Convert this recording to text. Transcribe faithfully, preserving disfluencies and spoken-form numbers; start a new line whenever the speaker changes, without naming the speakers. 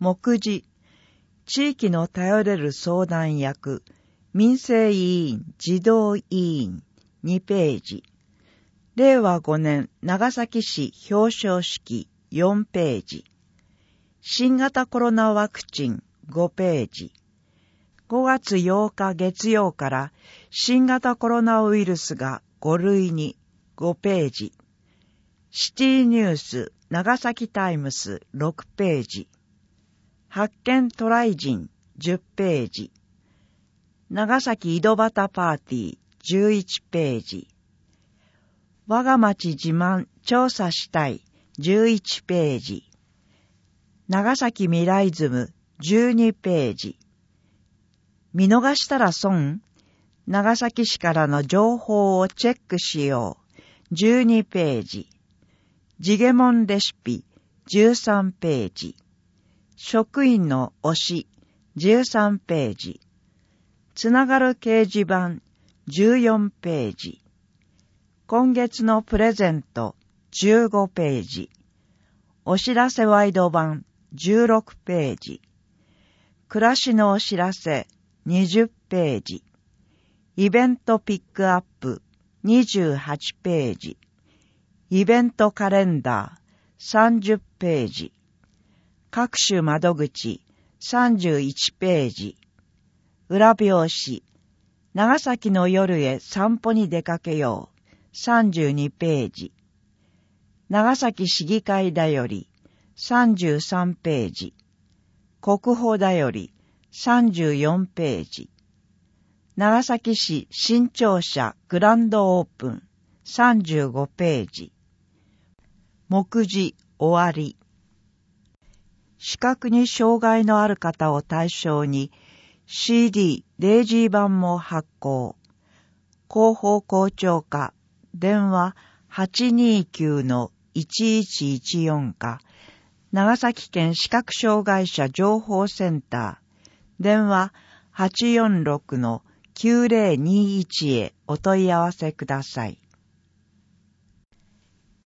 目次、地域の頼れる相談役、民生委員、児童委員、にページ。れいわごねん長崎市表彰式、よんページ。新型コロナワクチン、ごページ。ごがつようか月曜から新型コロナウイルスがごるいに、ごページ。シティニュース、長崎タイムス、ろくページ。発見トライ人、じゅっページ。長崎井戸端パーティー、じゅういちページ。我が町自慢調査したい、じゅういちページ。長崎未来ズム、じゅうにページ。見逃したら損？長崎市からの情報をチェックしよう、じゅうにページ。ジゲモンレシピ、じゅうさんページ。職員の推し、じゅうさんページ。つながる掲示板、じゅうよんページ。今月のプレゼント、じゅうごページ。お知らせワイド版、じゅうろくページ。暮らしのお知らせ、にじゅっページ。イベントピックアップ、にじゅうはちページ。イベントカレンダー、さんじゅっページ。各種窓口、さんじゅういちページ。裏表紙、長崎の夜へ散歩に出かけよう、さんじゅうにページ。長崎市議会だより、さんじゅうさんページ。国保だより、さんじゅうよんページ。長崎市新庁舎グランドオープン、さんじゅうごページ。目次終わり。視覚に障害のある方を対象に シーディー、レイジー版も発行。広報校長課、電話 はちにーきゅうのいちいちいちよん か、長崎県視覚障害者情報センター、電話 はちよんろくのきゅうぜろにいち へお問い合わせください。